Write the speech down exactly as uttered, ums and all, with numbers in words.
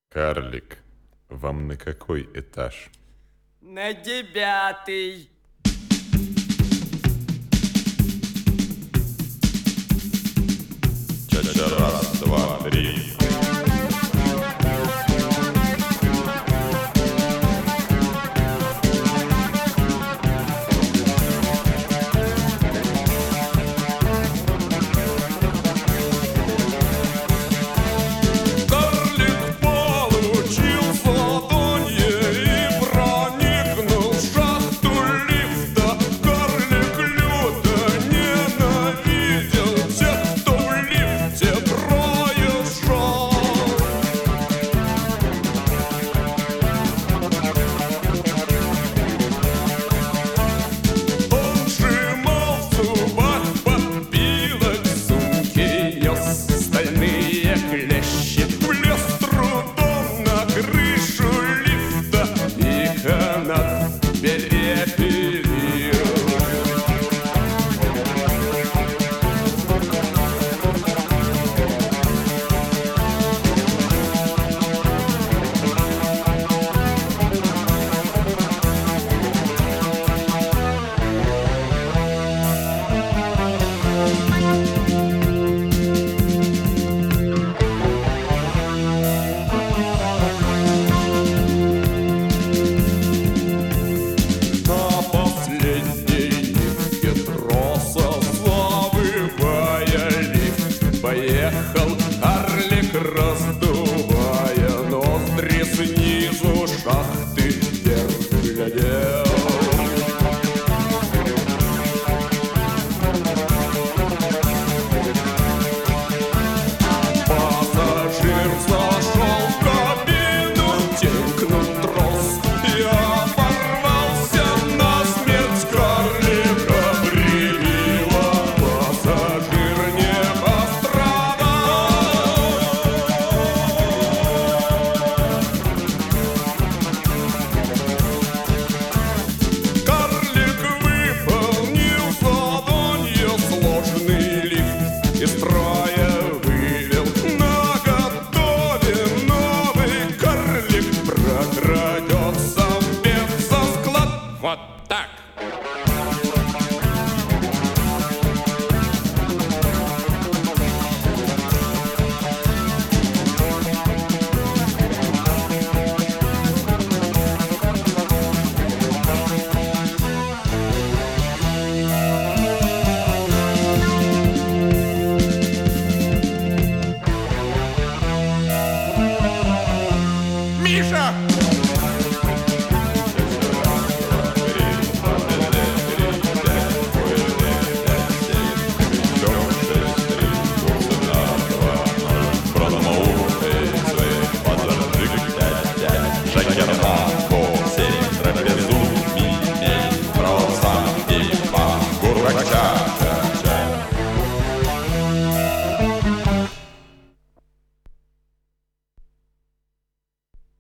Карлик, вам на какой этаж? На девятый. Ча-ча, раз, два, три. Поехал карлик, раздувая ноздри, снизу шахты вверх глядел. Пассажир зашел в кабину, тикнул трос, я порвался насмерть, карлика прибило. Пассажир не из строя вывел, наготове новый карлик прокрадется в бензосклад. Вот так. Миша! Трапезу, мимей, просам и по гурача.